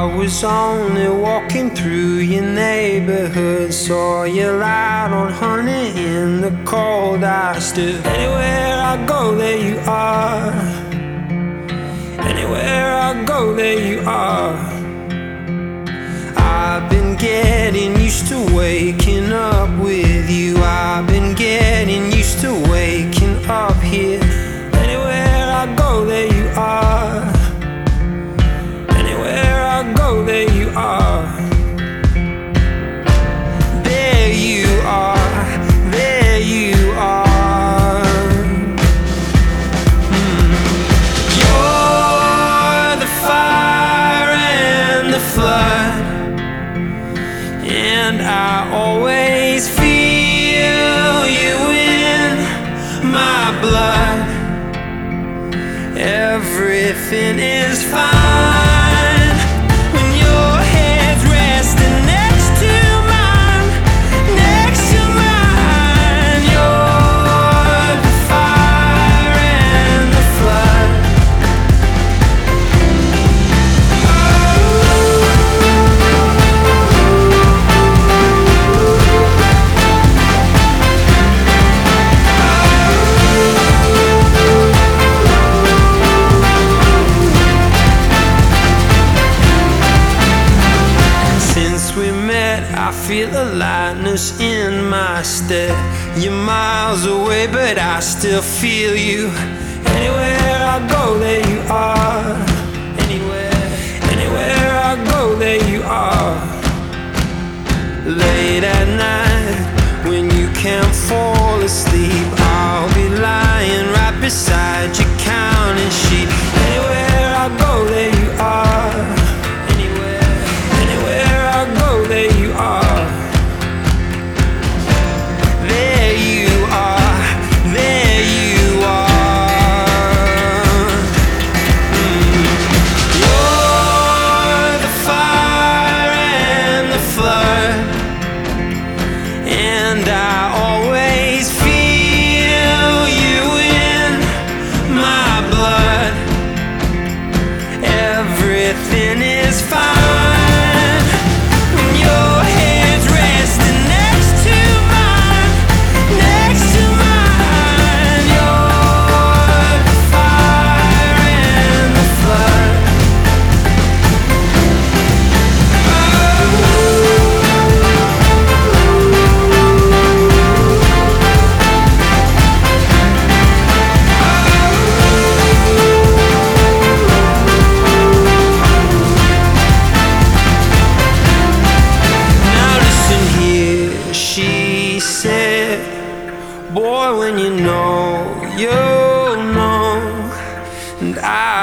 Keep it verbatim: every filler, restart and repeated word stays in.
was only walking through your neighborhood, saw you light on honey in the cold. I stood. Anywhere I go, there you are. Anywhere I go, there you are. I've been getting used to waking up with you. I've been getting used to waking up here. Anywhere I go, there you are. Anywhere I go, there you are. There you are. There you are. Mm. You're the fire and the flood, and I always feel you in my blood. Everything is fine when your head's resting next to mine, next to mine. You're the fire and the flood. I feel a lightness in my step. You're miles away, but I still feel you. Anywhere I go, there you are. Anywhere, anywhere I go, there you are. Late at night, when you can't fall asleep, I'll be lying right beside you, counting sheep. Anywhere I go, there you are. Anywhere, anywhere I go, there you are. There you are. There you are. Mm. You're the fire and the flood, and I always feel you in my blood. Everything is fine when your head's resting next to mine, next to mine. You're the fire and the flood. Now listen here, she said, boy, when you know, you'll know. And I